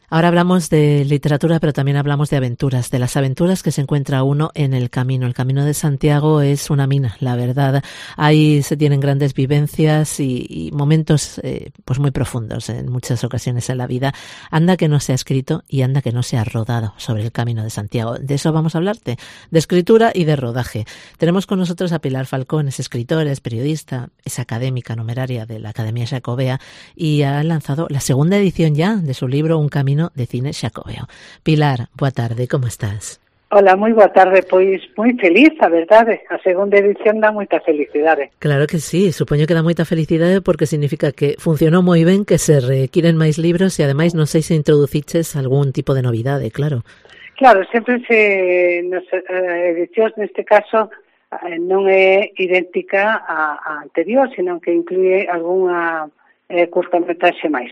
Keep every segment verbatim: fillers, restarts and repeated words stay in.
Ahora hablamos de literatura, pero también hablamos de aventuras, de las aventuras que se encuentra uno en el camino. El Camino de Santiago es una mina, la verdad. Ahí se tienen grandes vivencias y, y momentos eh, pues muy profundos en muchas ocasiones en la vida. Anda que no se ha escrito y anda que no se ha rodado sobre el Camino de Santiago. De eso vamos a hablarte, de escritura y de rodaje. Tenemos con nosotros a Pilar Falcón, es escritora, es periodista, es académica numeraria de la Academia Xacobea y ha lanzado la segunda edición ya de su libro Un Camino de Cine Xacobeo. Pilar, boa tarde, como estás? Hola, moi boa tarde, pois moi feliz, a verdade, a segunda edición dá moita felicidade. Claro que sí, supoño que dá moita felicidade porque significa que funcionou moi ben, que se requiren máis libros e ademais non sei se introduciches algún tipo de novidade, claro. Claro, sempre se, nas edicións neste caso non é idéntica a, a anterior, senón que inclúe algunha eh, curtametraxe máis.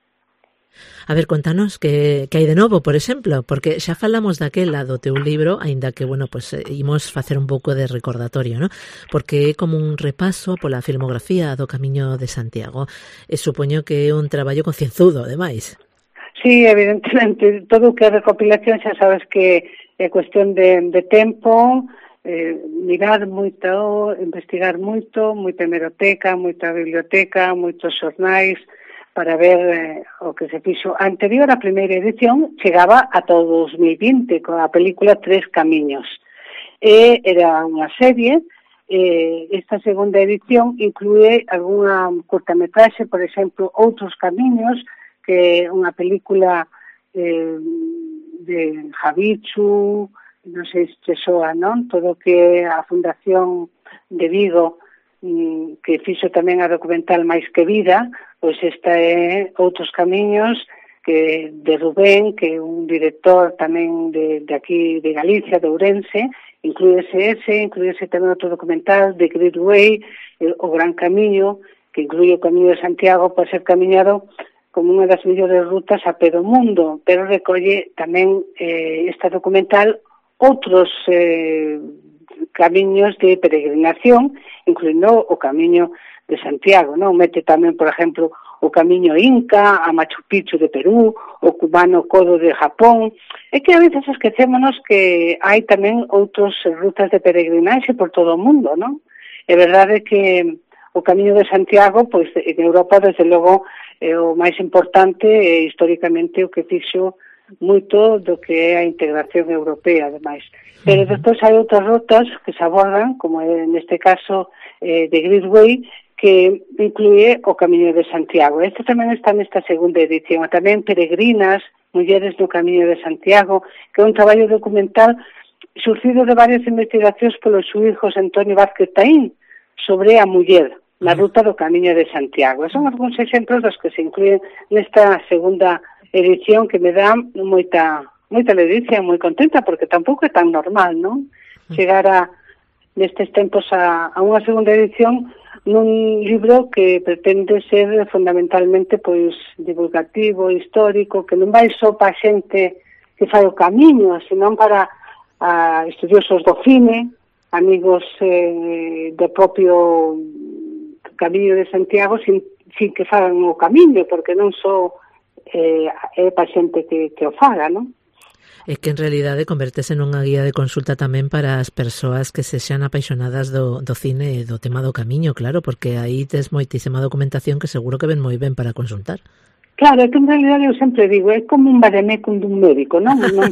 A ver, contanos que, que hai de novo, por exemplo, porque xa falamos daquela do teu libro, aínda que, bueno, pues eh, imos facer un pouco de recordatorio, ¿no? Porque é como un repaso pola filmografía do Camiño de Santiago. E supoño que é un traballo concienzudo, ademais. Sí, evidentemente, todo o que é recopilación xa sabes que é cuestión de, de tempo, eh, mirar moito, investigar moito, moita hemeroteca, moita biblioteca, moitos xornais, para ver eh, o que se fixo. A anterior, a primeira edición, chegaba a todo dos mil vinte, con a película Tres Camiños. E era unha serie, eh, esta segunda edición inclúe algunha curtametraxe, por exemplo, Outros Camiños, que é unha película eh, de Javichu, non sei se te soa, non? Todo que a Fundación de Vigo, que fixo tamén a documental Máis que Vida, pois esta é Outros Camiños, que de Rubén, que é un director tamén de, de aquí de Galicia, de Ourense, inclúese ese, inclúese tamén outro documental de Great Way, O Gran Camiño, que inclúe o Camiño de Santiago para ser camiñado como unha das mellores rutas a pé do mundo, pero recolle tamén eh, esta documental outros eh, camiños de peregrinación, incluindo o Camiño de Santiago, non? Mete tamén, por exemplo, o Camiño Inca, a Machu Picchu de Perú, o Cubano Kodo de Japón. É que a veces esquecémonos que hai tamén outros rutas de peregrinaxe por todo o mundo, non? É verdade que o Camiño de Santiago, pois, en Europa, desde logo, é o máis importante e históricamente o que fixo moito do que é a integración europea, ademais. Pero despois hai outras rutas que se abordan, como é neste caso eh, de Great Way, que inclúe o Camiño de Santiago. Este tamén está nesta segunda edición. Tamén Peregrinas, Mulleres no Camiño de Santiago, que é un traballo documental surgido de varias investigacións polo xuíz José Antonio Vázquez Taín sobre a muller na ruta do Camiño de Santiago. E son algúns exemplos dos que se inclúen nesta segunda edición que me dá moita moita ledicia, moi contenta, porque tampouco é tan normal, non? Chegar a, nestes tempos a, a unha segunda edición nun libro que pretende ser fundamentalmente pois divulgativo, histórico, que non vai só para xente que fai o camiño, senón para a estudiosos do cine, amigos eh, do propio Camiño de Santiago, sin, sin que fagan o camiño, porque non só eh, é para xente que, que o faga, non? É que en realidade convertese nunha guía de consulta tamén para as persoas que sexan apaixonadas do, do cine e do tema do camiño, claro, porque aí tes moitísima documentación que seguro que ven moi ben para consultar. Claro, é que en realidade eu sempre digo, é como un varemécum dun médico, non? Non,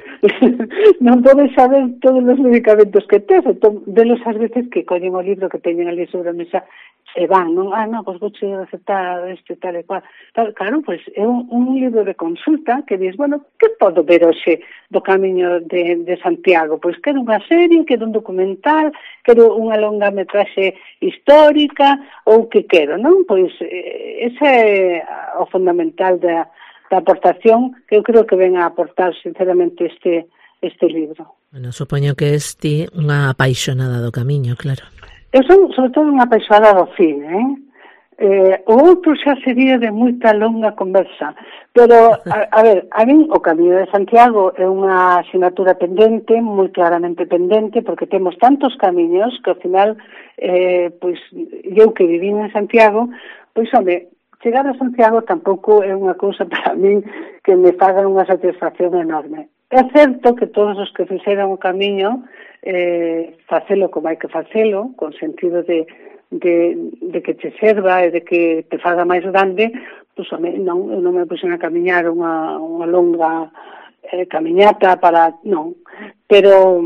non podes saber todos os medicamentos que tes, entón, velos ás veces que collen o libro que teñen ali sobre a mesa e van, non? Ah, non, pois vou che recetar este tal e cual. Claro, claro, pois é un, un libro de consulta que dis, bueno, que podo ver hoxe do Camiño de, de Santiago? Pois quero unha serie, quero un documental, quero unha longa metraxe histórica, ou que quero, non? Pois eh, ese é o fundamental da, da aportación que eu creo que ven a aportar sinceramente este, este libro. Bueno, supoño que es ti unha apaixonada do camiño, claro. Eu son, sobre todo, unha apaixonada do cine, eh? eh? O outro xa sería de moita longa conversa, pero, a, a ver, a min o Camiño de Santiago é unha asignatura pendente, moi claramente pendente, porque temos tantos camiños que, ao final, eh, pois, eu que vivín en Santiago, pois, home, chegar a Santiago tampouco é unha cousa para min que me faga unha satisfacción enorme. É certo que todos os que fixeran o camiño eh, facelo como hai que facelo, con sentido de, de, de que te serva e de que te faga máis grande, pois non, non me puxen a camiñar unha, unha longa eh, camiñata para... non, pero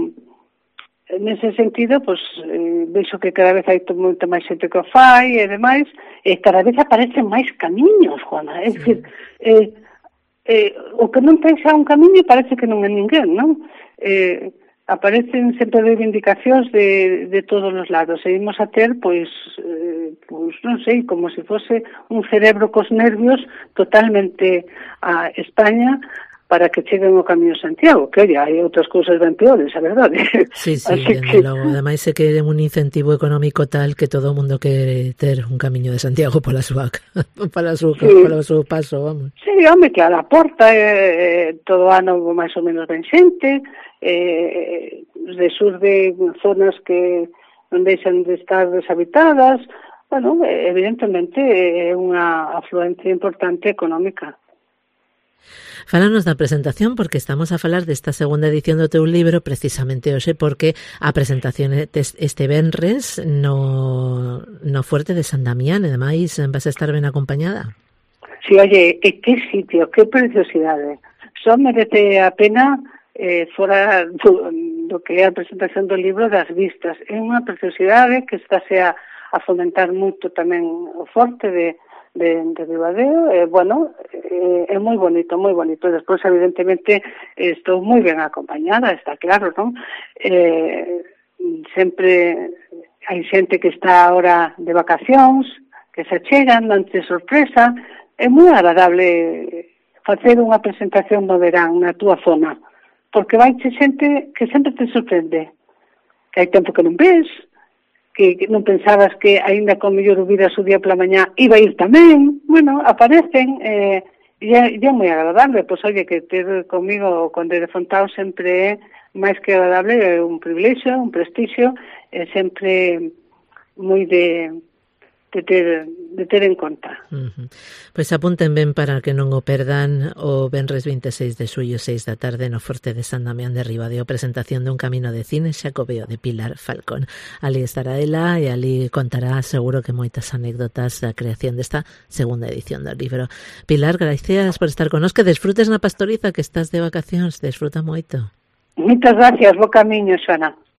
nese sentido, pois, eh, vexo que cada vez hai moita máis xente que o fai e demais, e cada vez aparecen máis camiños, Juana, é dicir, eh, Eh, o que non ten xa un camiño parece que non é ninguén, non? Eh, aparecen sempre reivindicacións de, de todos os lados e imos a ter, pois, eh, pois, non sei, como se fose un cerebro cos nervios totalmente a España para que cheguen o Camiño de Santiago, que, oye, hai outras cousas ben peores, a verdade. Sí, sí, que... logo. Ademais, é que é un incentivo económico tal que todo o mundo quere ter un Camiño de Santiago pola súa, pola súa, sí. Pola súa paso, vamos. Sí, home, que a la porta eh, todo ano máis ou menos ben xente, eh, de sur de zonas que non deixan de estar deshabitadas, bueno, evidentemente é unha afluencia importante económica. Fálanos da presentación, porque estamos a falar desta segunda edición do teu libro precisamente hoxe, porque a presentación este venres no, no Fuerte de San Damián, e demais vas a estar ben acompañada. Sí, oye, e que sitio, que preciosidade. Só merece a pena eh, fora do, do que é a presentación do libro das vistas. É unha preciosidade que está a, a fomentar moito tamén o Forte de de, de Ribadeo, eh, bueno, eh, é moi bonito, moi bonito. Despois, evidentemente, estou moi ben acompañada, está claro, non? Eh, sempre hai xente que está ahora de vacacións, que se chegan, dante sorpresa. É moi agradable facer unha presentación no verán na túa zona, porque vai che xente que sempre te sorprende, que hai tempo que non ves, que non pensabas que aínda con mellor hubiras o día pola mañá iba a ir tamén, bueno, aparecen, eh, e é, é moi agradable, pois, oye, que ter comigo o Conde de Fontao sempre é máis que agradable, é un privilexio, un prestixio, é sempre moi de, de, ter, de ter en conta. Uh-huh. Pois apunten ben para que non o perdan o venres veintiséis de xullo, seis da tarde, no Forte de San Damián de Ribadeo, presentación dun Camino de Cine Xacobeo de Pilar Falcón. Ali estará ela e ali contará seguro que moitas anécdotas da creación desta segunda edición do libro. Pilar, gracias por estar connosco, que desfrutes na Pastoriza, que estás de vacacións, desfruta moito. Moitas gracias, bo camiño, Xoana.